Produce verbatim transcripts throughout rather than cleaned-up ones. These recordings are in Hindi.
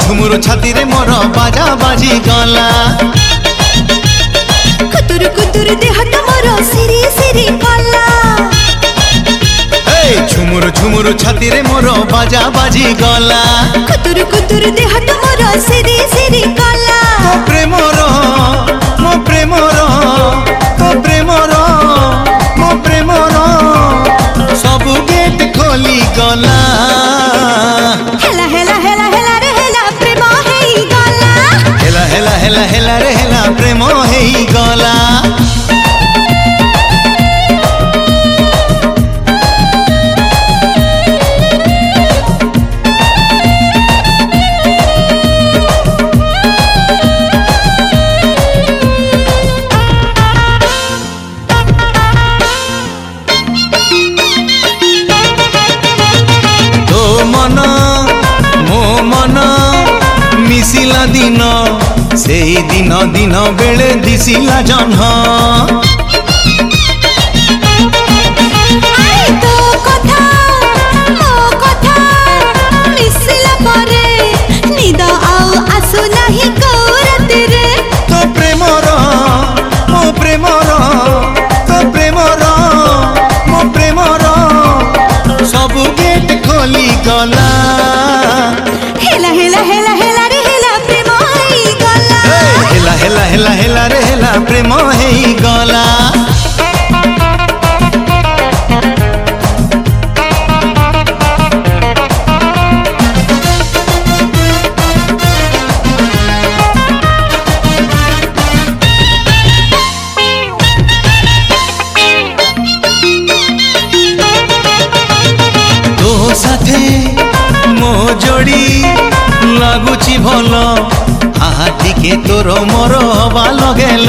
झुमुर छाती रे मोर बाजा बाजी गला कुतुर कुतुर देह मोर सिरी सिरी कला झुमुर झुमुर छाती रे मोर बाजा बाजी गला कुतुर कुतुर देह मोर सिरी सिरी कला मो प्रेमर मो प्रेमर तो प्रेमर मो प्रेमर सब गेट खोली गला हेला हेला हेला हेला रे हेला प्रेम हेई गला हेला हेला हेला हेला रे हेला प्रेम हेई गला मन मो मन मिसिला दिन से दिन दिन बेले दिसिला जन्ह तो कथा मो कथा मिसिला परे निद आउ आसु नाही कोरती रे तो प्रेमर मो प्रेमर तो प्रेमर मो प्रेमर सब गेट खोली गला हेला हेला हेला हेला रे हेला प्रेम हेई गला हेला हेला हेला हेला रे हेला प्रेम हेई गला तो साथे मो जोड़ी लगुची भल आहा टिके तोर मोर हवा लगेल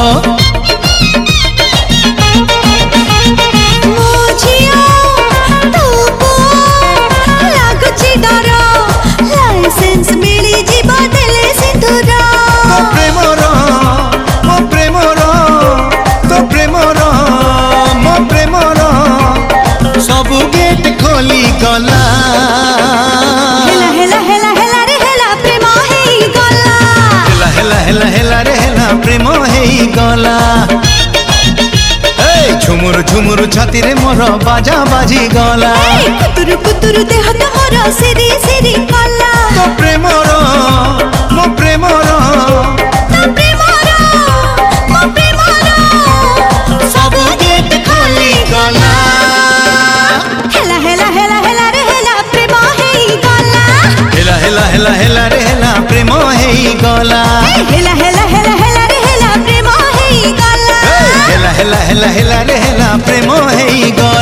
मो झिया तो पुआ लागुची डर लाइसेंस मिली जीव देले सिंदूर तो प्रेमर मो प्रेमर तो प्रेमर मो प्रेमर सब गेट खोली गला हेला हेला हेला हेला रे हेला प्रेम हेई गला हेला हेला हेला रे हेला प्रेम हेई गला झुमुर झुमुर छाती रे मोर बाजा बाजी गला कुतुर कुतुर देह मोर सिरी सिरी कला तो प्रेमर मो प्रेमर तो प्रेमर मो प्रेमर सब गेट खोली गला हेला हेला हेला हेला रे हेला प्रेम हेई गला हेला हेला हेला हेला रे हेला प्रेम हेई गला हेला हेला हेला हेला रे हेला प्रेम हेई गला हेला हेला हेला हेला रे हेला प्रेम हेई गला।